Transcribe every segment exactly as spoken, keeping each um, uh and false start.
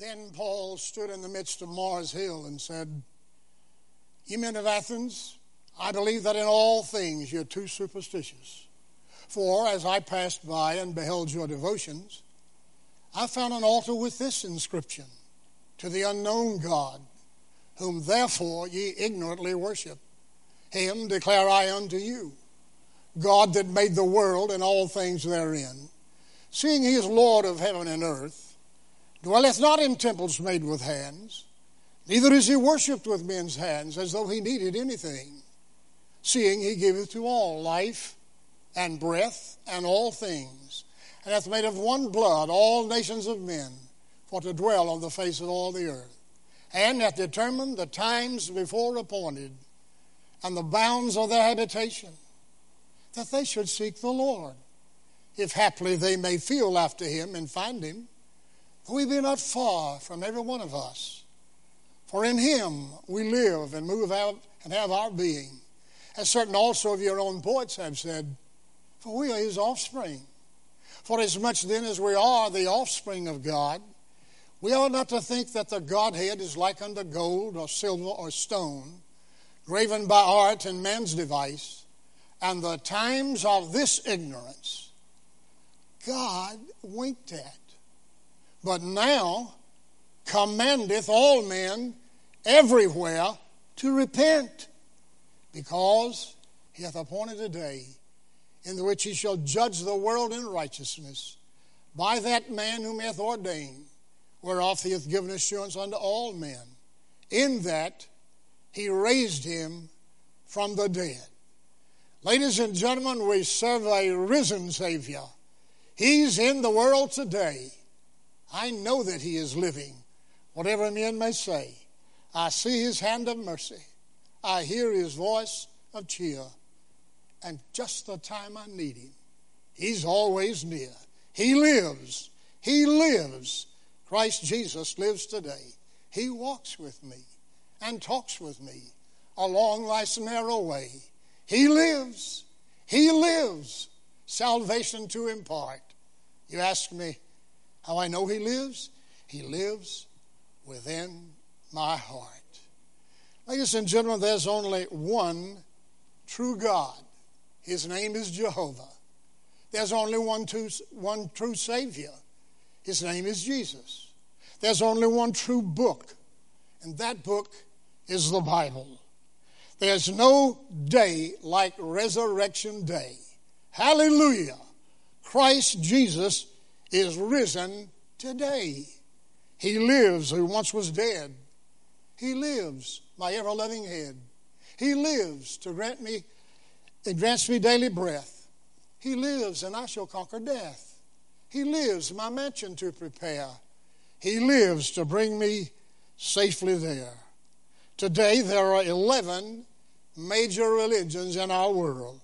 Then Paul stood in the midst of Mars Hill and said, "Ye men of Athens, I believe that in all things you're too superstitious. For as I passed by and beheld your devotions, I found an altar with this inscription, to the unknown God, whom therefore ye ignorantly worship. Him declare I unto you, God that made the world and all things therein, seeing he is Lord of heaven and earth, dwelleth not in temples made with hands, neither is he worshipped with men's hands, as though he needed anything, seeing he giveth to all life and breath and all things, and hath made of one blood all nations of men, for to dwell on the face of all the earth, and hath determined the times before appointed, and the bounds of their habitation, that they should seek the Lord, if haply they may feel after him and find him, for we be not far from every one of us. For in him we live and move out and have our being, as certain also of your own poets have said, for we are his offspring. For as much then as we are the offspring of God, we ought not to think that the Godhead is like unto gold or silver or stone, graven by art and man's device, and the times of this ignorance God winked at, but now commandeth all men everywhere to repent, because he hath appointed a day in the which he shall judge the world in righteousness by that man whom he hath ordained, whereof he hath given assurance unto all men, in that he raised him from the dead." Ladies and gentlemen, we serve a risen Savior. He's in the world today. I know that he is living, whatever men may say. I see his hand of mercy. I hear his voice of cheer. And just the time I need him, he's always near. He lives. He lives. Christ Jesus lives today. He walks with me and talks with me along life's narrow way. He lives. He lives. Salvation to impart. You ask me how I know he lives? He lives within my heart. Ladies and gentlemen, there's only one true God. His name is Jehovah. There's only one true, one true Savior. His name is Jesus. There's only one true book, and that book is the Bible. There's no day like Resurrection Day. Hallelujah. Christ Jesus is risen today. He lives who once was dead. He lives, my ever-loving head. He lives to grant me, it grants me daily breath. He lives, and I shall conquer death. He lives, my mansion to prepare. He lives to bring me safely there. Today, there are eleven major religions in our world.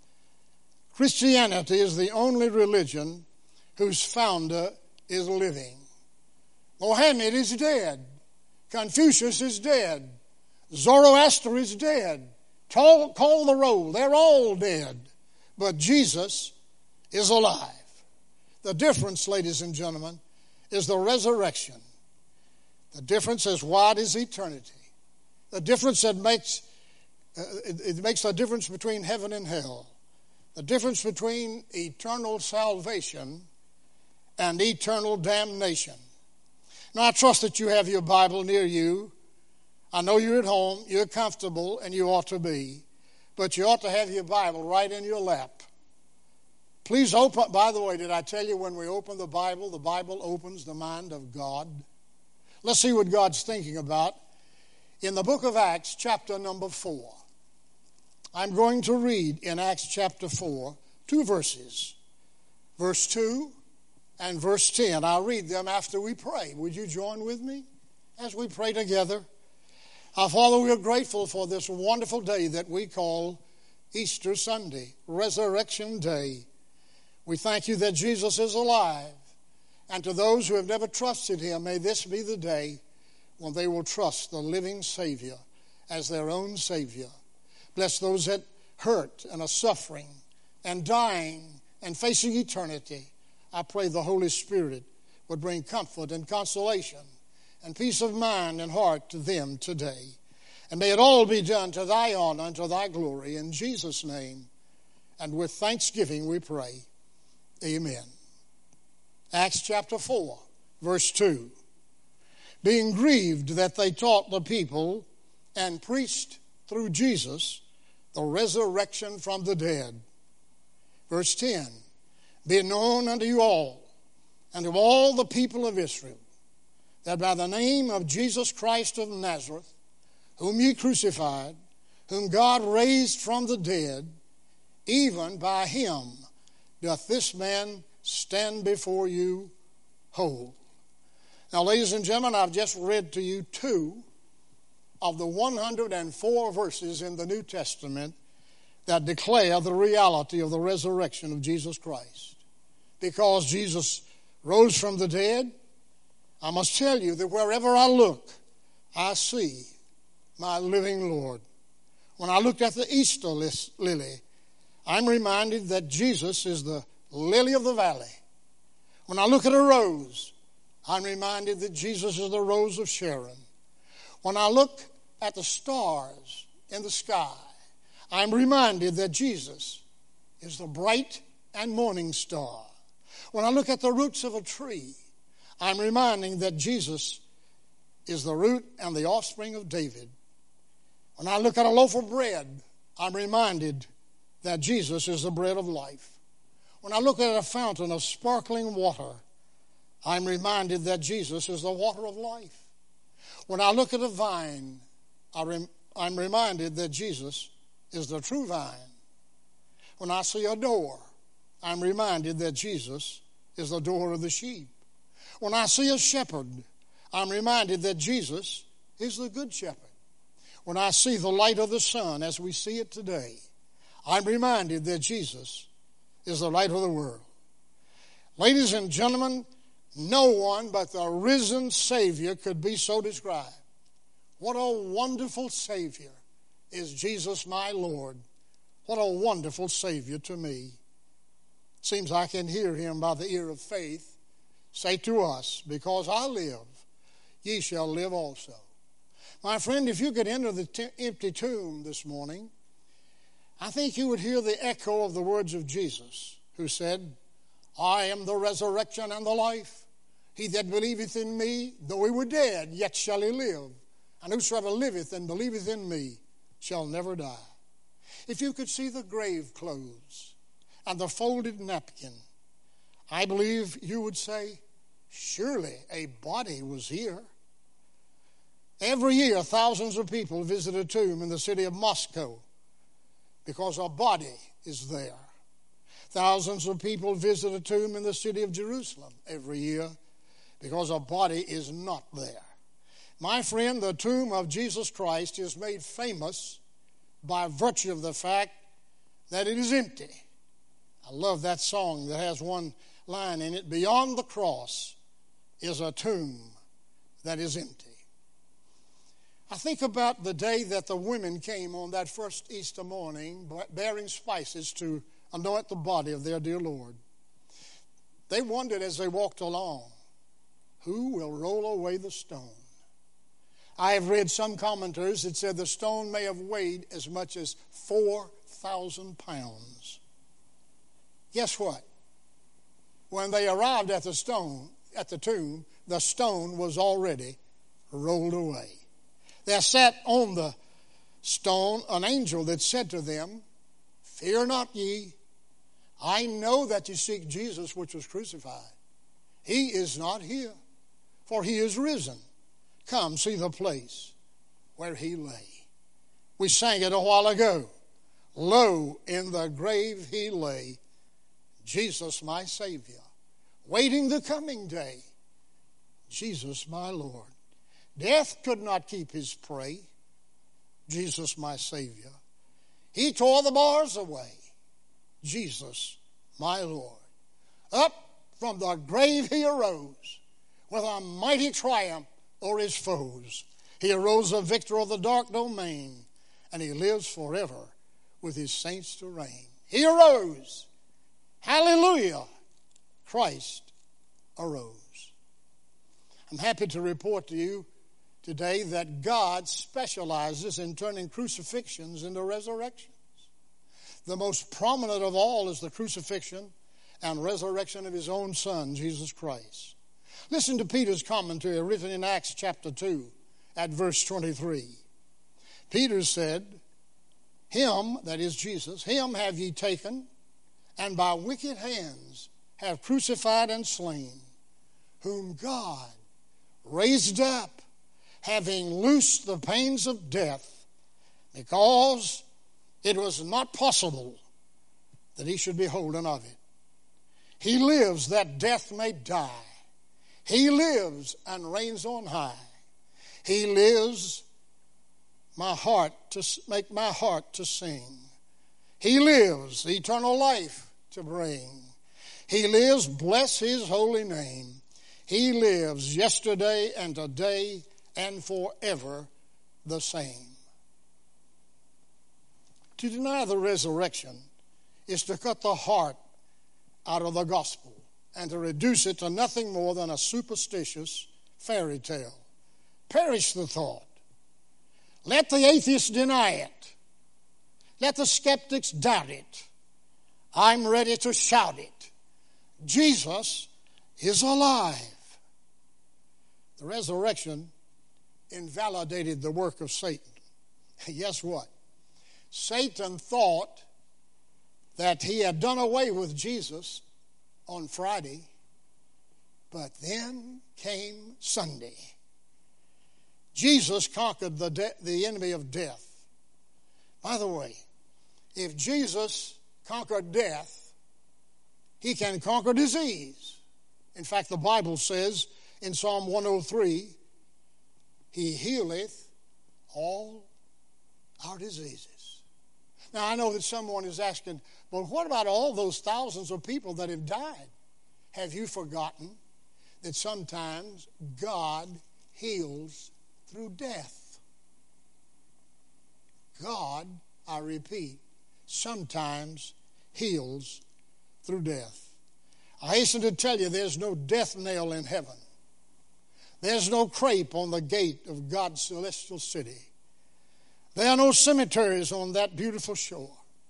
Christianity is the only religion whose founder is living. Mohammed is dead. Confucius is dead. Zoroaster is dead. Call, call the roll. They're all dead. But Jesus is alive. The difference, ladies and gentlemen, is the resurrection. The difference is wide as eternity. The difference that makes uh, it, it makes a difference between heaven and hell. The difference between eternal salvation and eternal damnation. Now, I trust that you have your Bible near you. I know you're at home, you're comfortable, and you ought to be. But you ought to have your Bible right in your lap. Please open, by the way, did I tell you when we open the Bible, the Bible opens the mind of God? Let's see what God's thinking about in the book of Acts, chapter number four. I'm going to read in Acts chapter four, two verses. Verse two and verse ten. I'll read them after we pray. Would you join with me as we pray together? Our Father, we are grateful for this wonderful day that we call Easter Sunday, Resurrection Day. We thank you that Jesus is alive. And to those who have never trusted him, may this be the day when they will trust the living Savior as their own Savior. Bless those that hurt and are suffering and dying and facing eternity. I pray the Holy Spirit would bring comfort and consolation and peace of mind and heart to them today. And may it all be done to thy honor and to thy glory. In Jesus' name, and with thanksgiving we pray. Amen. Acts chapter four, verse two. Being grieved that they taught the people and preached through Jesus the resurrection from the dead. Verse ten. Be it known unto you all and of all the people of Israel that by the name of Jesus Christ of Nazareth, whom ye crucified, whom God raised from the dead, even by him doth this man stand before you whole. Now, ladies and gentlemen, I've just read to you two of the one hundred four verses in the New Testament that declare the reality of the resurrection of Jesus Christ. Because Jesus rose from the dead, I must tell you that wherever I look, I see my living Lord. When I looked at the Easter lily, I'm reminded that Jesus is the lily of the valley. When I look at a rose, I'm reminded that Jesus is the rose of Sharon. When I look at the stars in the sky, I'm reminded that Jesus is the bright and morning star. When I look at the roots of a tree, I'm reminding that Jesus is the root and the offspring of David. When I look at a loaf of bread, I'm reminded that Jesus is the bread of life. When I look at a fountain of sparkling water, I'm reminded that Jesus is the water of life. When I look at a vine, I'm reminded that Jesus is the true vine. When I see a door, I'm reminded that Jesus is the door of the sheep. When I see a shepherd, I'm reminded that Jesus is the good shepherd. When I see the light of the sun as we see it today, I'm reminded that Jesus is the light of the world. Ladies and gentlemen, no one but the risen Savior could be so described. What a wonderful Savior is Jesus my Lord. What a wonderful Savior to me. Seems I can hear him by the ear of faith say to us, because I live, ye shall live also. My friend, if you could enter the t- empty tomb this morning, I think you would hear the echo of the words of Jesus, who said, I am the resurrection and the life. He that believeth in me, though he were dead, yet shall he live. And whosoever liveth and believeth in me shall never die. If you could see the grave clothes and the folded napkin, I believe you would say, surely a body was here. Every year, thousands of people visit a tomb in the city of Moscow because a body is there. Thousands of people visit a tomb in the city of Jerusalem every year because a body is not there. My friend, the tomb of Jesus Christ is made famous by virtue of the fact that it is empty. I love that song that has one line in it, beyond the cross is a tomb that is empty. I think about the day that the women came on that first Easter morning bearing spices to anoint the body of their dear Lord. They wondered as they walked along, who will roll away the stone? I have read some commentators that said the stone may have weighed as much as four thousand pounds. Guess what? When they arrived at the stone, at the tomb, the stone was already rolled away. There sat on the stone an angel that said to them, fear not ye, I know that you seek Jesus which was crucified. He is not here, for he is risen. Come, see the place where he lay. We sang it a while ago. Lo, in the grave he lay, Jesus my Savior, waiting the coming day, Jesus my Lord. Death could not keep his prey, Jesus my Savior. He tore the bars away, Jesus my Lord. Up from the grave he arose with a mighty triumph o'er his foes. He arose a victor of the dark domain, and he lives forever with his saints to reign. He arose. Hallelujah. Christ arose. I'm happy to report to you today that God specializes in turning crucifixions into resurrections. The most prominent of all is the crucifixion and resurrection of his own Son, Jesus Christ. Listen to Peter's commentary written in Acts chapter two at verse twenty-three. Peter said, Him, that is Jesus, him have ye taken, and by wicked hands have crucified and slain, whom God raised up, having loosed the pains of death, because it was not possible that he should be holden of it. He lives that death may die. He lives and reigns on high. He lives my heart to make my heart to sing. He lives eternal life to bring. He lives, bless his holy name. He lives yesterday and today and forever the same. To deny the resurrection is to cut the heart out of the gospel and to reduce it to nothing more than a superstitious fairy tale. Perish the thought. Let the atheists deny it. Let the skeptics doubt it. I'm ready to shout it. Jesus is alive. The resurrection invalidated the work of Satan. Guess what? Satan thought that he had done away with Jesus on Friday, but then came Sunday. Jesus conquered the, de- the enemy of death. By the way, if Jesus conquered death, he can conquer disease. In fact, the Bible says in Psalm one oh three, he healeth all our diseases. Now, I know that someone is asking, well, what about all those thousands of people that have died? Have you forgotten that sometimes God heals through death? God, I repeat, sometimes heals through death. I hasten to tell you there's no death nail in heaven. There's no crepe on the gate of God's celestial city. There are no cemeteries on that beautiful shore.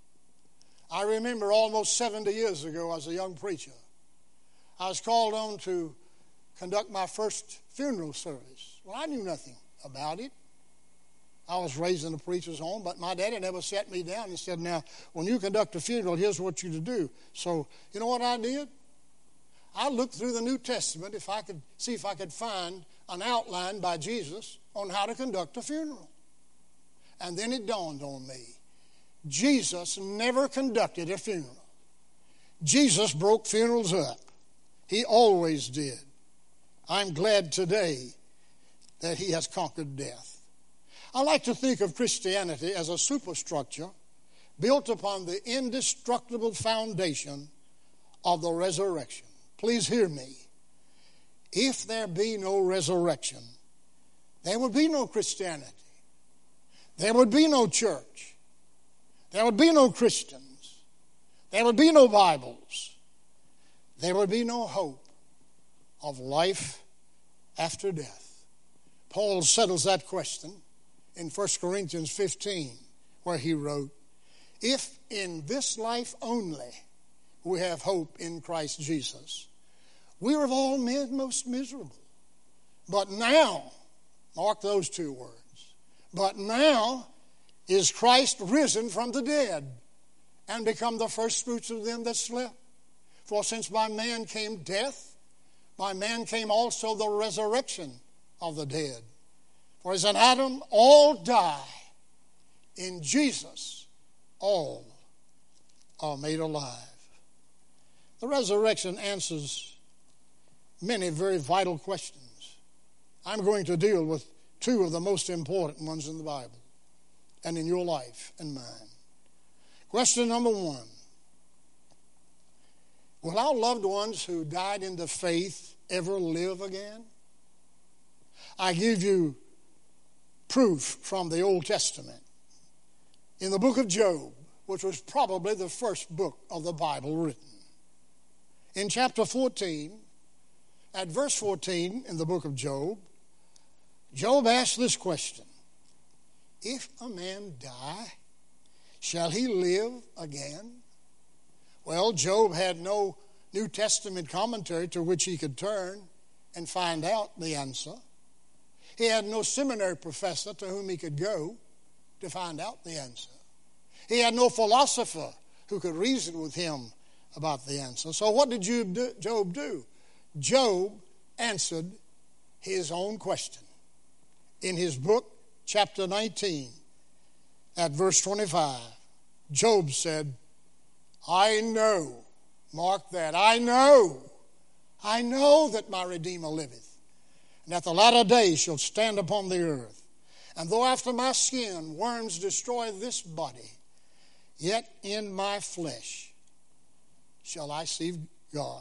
I remember almost seventy years ago as a young preacher, I was called on to conduct my first funeral service. Well, I knew nothing about it. I was raised in a preacher's home, but my daddy never sat me down and said, now, when you conduct a funeral, here's what you're to do. So, you know what I did? I looked through the New Testament if I could see if I could find an outline by Jesus on how to conduct a funeral. And then it dawned on me. Jesus never conducted a funeral. Jesus broke funerals up. He always did. I'm glad today that he has conquered death. I like to think of Christianity as a superstructure built upon the indestructible foundation of the resurrection. Please hear me. If there be no resurrection, there would be no Christianity. There would be no church. There would be no Christians. There would be no Bibles. There would be no hope of life after death. Paul settles that question in First Corinthians fifteen, where he wrote, if in this life only we have hope in Christ Jesus, we are of all men most miserable. But now, mark those two words, but now is Christ risen from the dead and become the first fruits of them that slept. For since by man came death, by man came also the resurrection of the dead. For as in Adam all die, in Jesus all are made alive. The resurrection answers many very vital questions. I'm going to deal with two of the most important ones in the Bible and in your life and mine. Question number one. Will our loved ones who died in the faith ever live again? I give you proof from the Old Testament. In the book of Job, which was probably the first book of the Bible written. In chapter fourteen At verse fourteen in the book of Job, Job asked this question: if a man die, shall he live again? Well, Job had no New Testament commentary to which he could turn and find out the answer. He had no seminary professor to whom he could go to find out the answer. He had no philosopher who could reason with him about the answer. So what did Job do? Job do? Job answered his own question. In his book, chapter nineteen, at verse twenty-five, Job said, I know, mark that, I know, I know that my Redeemer liveth, and that the latter days shall stand upon the earth. And though after my skin worms destroy this body, yet in my flesh shall I see God.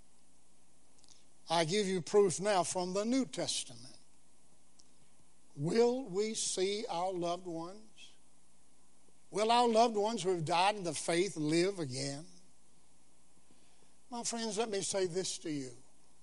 I give you proof now from the New Testament. Will we see our loved ones? Will our loved ones who have died in the faith live again? My friends, let me say this to you.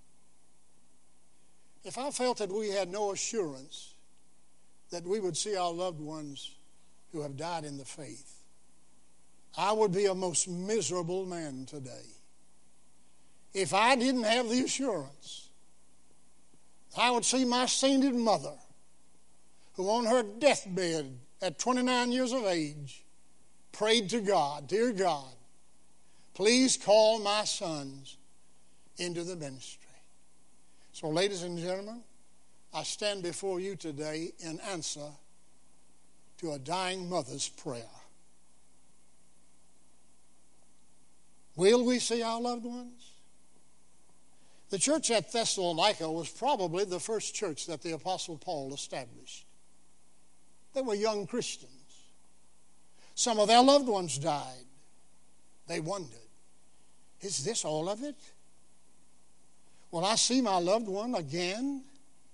If I felt that we had no assurance that we would see our loved ones who have died in the faith, I would be a most miserable man today. If I didn't have the assurance, I would see my sainted mother, who on her deathbed at twenty-nine years of age prayed to God, dear God, please call my sons into the ministry. So, ladies and gentlemen, I stand before you today in answer to a dying mother's prayer. Will we see our loved ones? The church at Thessalonica was probably the first church that the Apostle Paul established. They were young Christians. Some of their loved ones died. They wondered, is this all of it? Will I see my loved one again?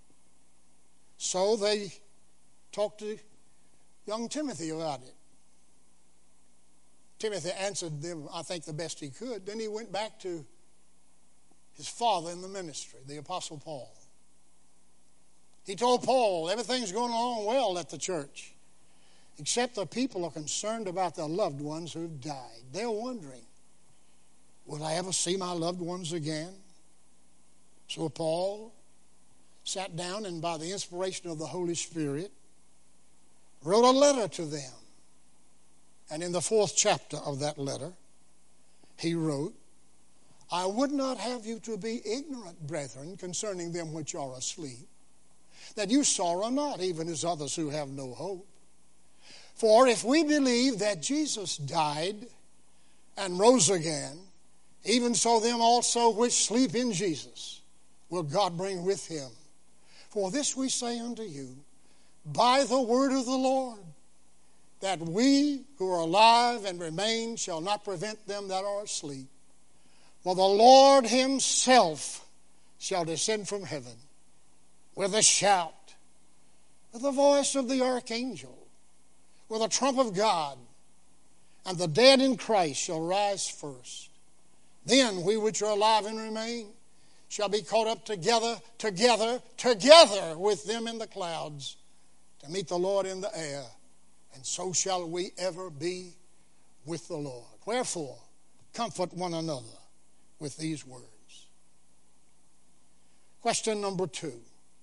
So they talked to young Timothy about it. Timothy answered them, I think, the best he could. Then he went back to his father in the ministry, the Apostle Paul. He told Paul, everything's going along well at the church, except the people are concerned about their loved ones who've died. They're wondering, will I ever see my loved ones again? So Paul sat down and by the inspiration of the Holy Spirit wrote a letter to them. And in the fourth chapter of that letter, he wrote, I would not have you to be ignorant, brethren, concerning them which are asleep, that you sorrow not, even as others who have no hope. For if we believe that Jesus died and rose again, even so them also which sleep in Jesus will God bring with him. For this we say unto you, by the word of the Lord, that we who are alive and remain shall not prevent them that are asleep. For the Lord himself shall descend from heaven with a shout, with the voice of the archangel, with a trump of God, and the dead in Christ shall rise first. Then we which are alive and remain shall be caught up together, together, together with them in the clouds to meet the Lord in the air. And so shall we ever be with the Lord. Wherefore, comfort one another with these words. Question number two.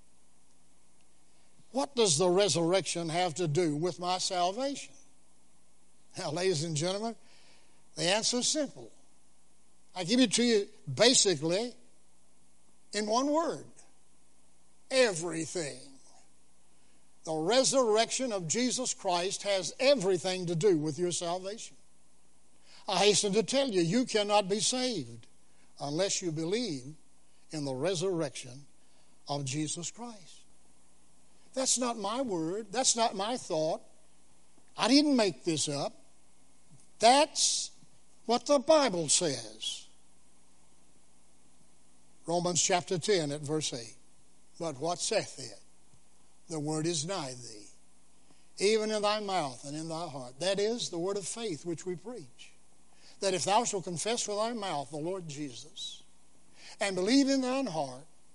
What does the resurrection have to do with my salvation? Now, ladies and gentlemen, the answer is simple. I give it to you basically in one word. Everything. The resurrection of Jesus Christ has everything to do with your salvation. I hasten to tell you, you cannot be saved unless you believe in the resurrection of Jesus Christ. That's not my word. That's not my thought. I didn't make this up. That's what the Bible says. Romans chapter ten at verse eight. But what saith it? The word is nigh thee, even in thy mouth and in thy heart. That is the word of faith which we preach. That if thou shalt confess with thy mouth the Lord Jesus, and believe in thine heart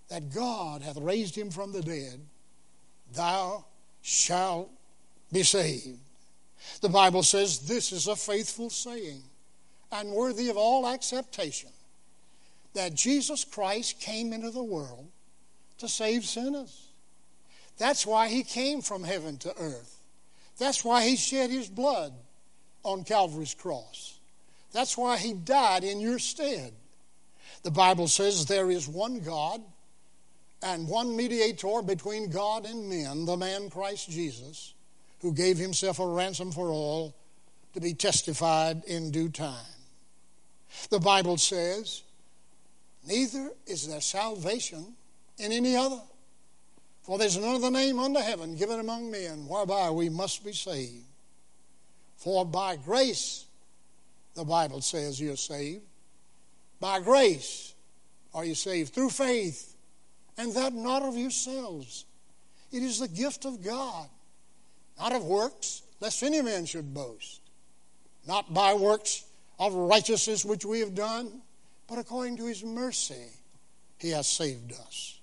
that God hath raised him from the dead, thou shalt be saved. The Bible says this is a faithful saying and worthy of all acceptation, that Jesus Christ came into the world to save sinners. That's why he came from heaven to earth. That's why he shed his blood on Calvary's cross. That's why he died in your stead. The Bible says there is one God and one mediator between God and men, the man Christ Jesus, who gave himself a ransom for all, to be testified in due time. The Bible says, neither is there salvation in any other, for there's none other name under heaven given among men whereby we must be saved. For by grace, the Bible says, you're saved. By grace are you saved, through faith, and that not of yourselves. It is the gift of God, not of works, lest any man should boast. Not by works of righteousness which we have done, but according to his mercy he has saved us.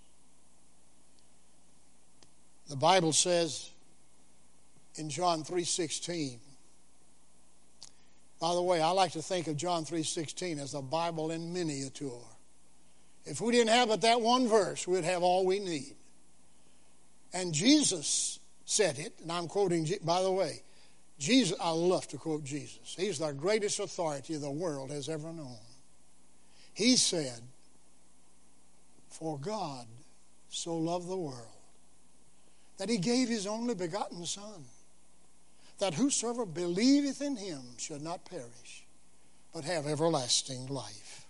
The Bible says in John three sixteen, by the way, I like to think of John three sixteen as the Bible in miniature. If we didn't have but that one verse, we'd have all we need. And Jesus said it, and I'm quoting, by the way, Jesus, I love to quote Jesus. He's the greatest authority the world has ever known. He said, for God so loved the world that he gave his only begotten Son, that whosoever believeth in him should not perish, but have everlasting life.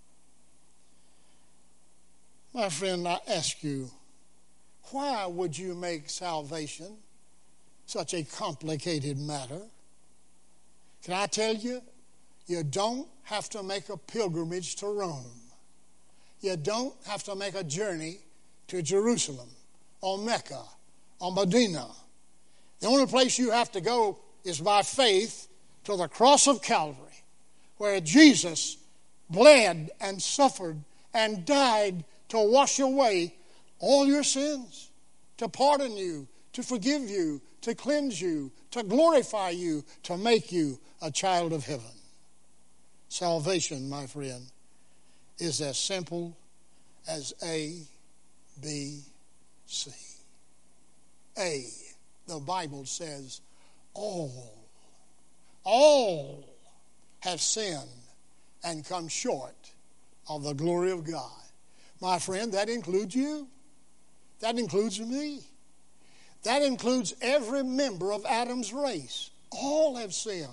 My friend, I ask you, why would you make salvation such a complicated matter? Can I tell you, you don't have to make a pilgrimage to Rome. You don't have to make a journey to Jerusalem or Mecca or Medina. The only place you have to go is by faith to the cross of Calvary, where Jesus bled and suffered and died to wash away all your sins, to pardon you, to forgive you, to cleanse you, to glorify you, to make you a child of heaven. Salvation, my friend, is as simple as A, B, C. A, the Bible says, all, all have sinned and come short of the glory of God. My friend, that includes you. That includes me. That includes every member of Adam's race. All have sinned.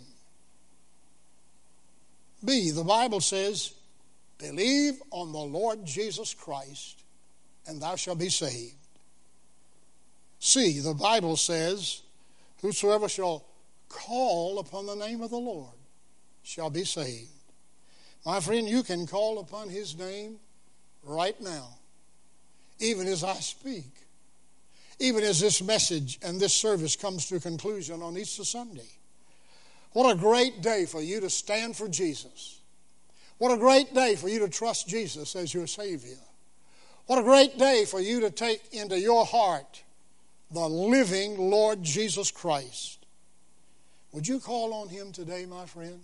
B, the Bible says, believe on the Lord Jesus Christ, and thou shalt be saved. C, the Bible says, whosoever shall call upon the name of the Lord shall be saved. My friend, you can call upon his name right now, even as I speak, even as this message and this service comes to a conclusion on Easter Sunday. What a great day for you to stand for Jesus. What a great day for you to trust Jesus as your Savior. What a great day for you to take into your heart the living Lord Jesus Christ. Would you call on him today, my friend?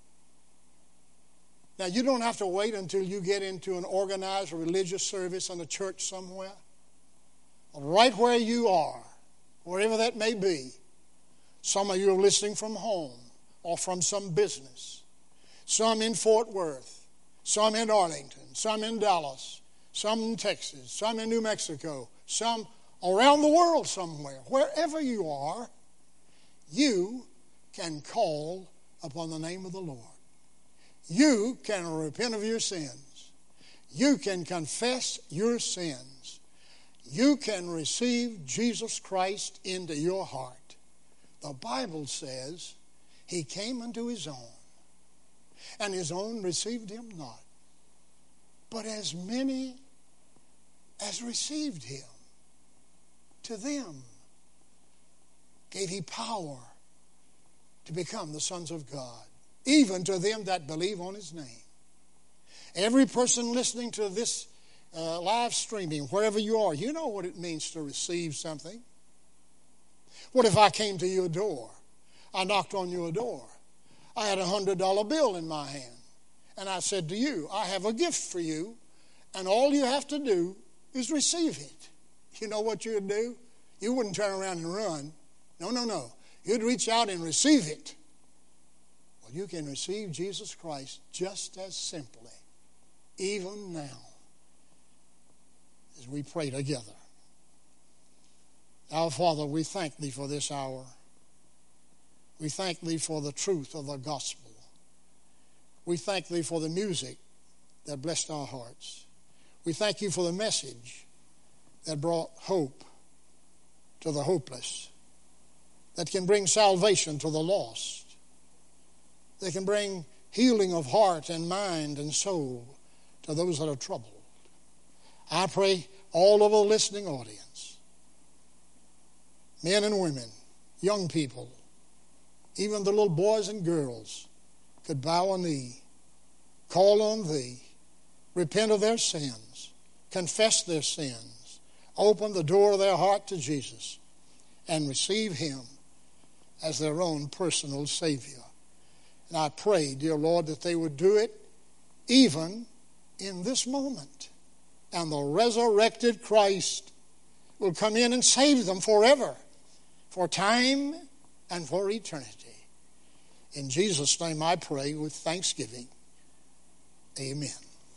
Now, you don't have to wait until you get into an organized religious service in a church somewhere. Right where you are, wherever that may be. Some of you are listening from home or from some business. Some in Fort Worth, some in Arlington, some in Dallas, some in Texas, some in New Mexico, some around the world somewhere. Wherever you are, you can call upon the name of the Lord. You can repent of your sins. You can confess your sins. You can receive Jesus Christ into your heart. The Bible says he came unto his own, and his own received him not. But as many as received him, to them gave he power to become the sons of God, even to them that believe on his name. Every person listening to this uh, live streaming, wherever you are, you know what it means to receive something. What if I came to your door? I knocked on your door. I had a one hundred dollar bill in my hand. And I said to you, I have a gift for you, and all you have to do is receive it. You know what you'd do? You wouldn't turn around and run. No, no, no. You'd reach out and receive it. Well, you can receive Jesus Christ just as simply, even now, as we pray together. Our Father, we thank Thee for this hour. We thank Thee for the truth of the gospel. We thank Thee for the music that blessed our hearts. We thank You for the message that brought hope to the hopeless, that can bring salvation to the lost, that can bring healing of heart and mind and soul to those that are troubled. I pray all over the listening audience, men and women, young people, even the little boys and girls, could bow a knee, call on Thee, repent of their sins, confess their sins, open the door of their heart to Jesus, and receive Him as their own personal Savior. And I pray, dear Lord, that they would do it even in this moment. And the resurrected Christ will come in and save them forever, for time and for eternity. In Jesus' name I pray with thanksgiving. Amen.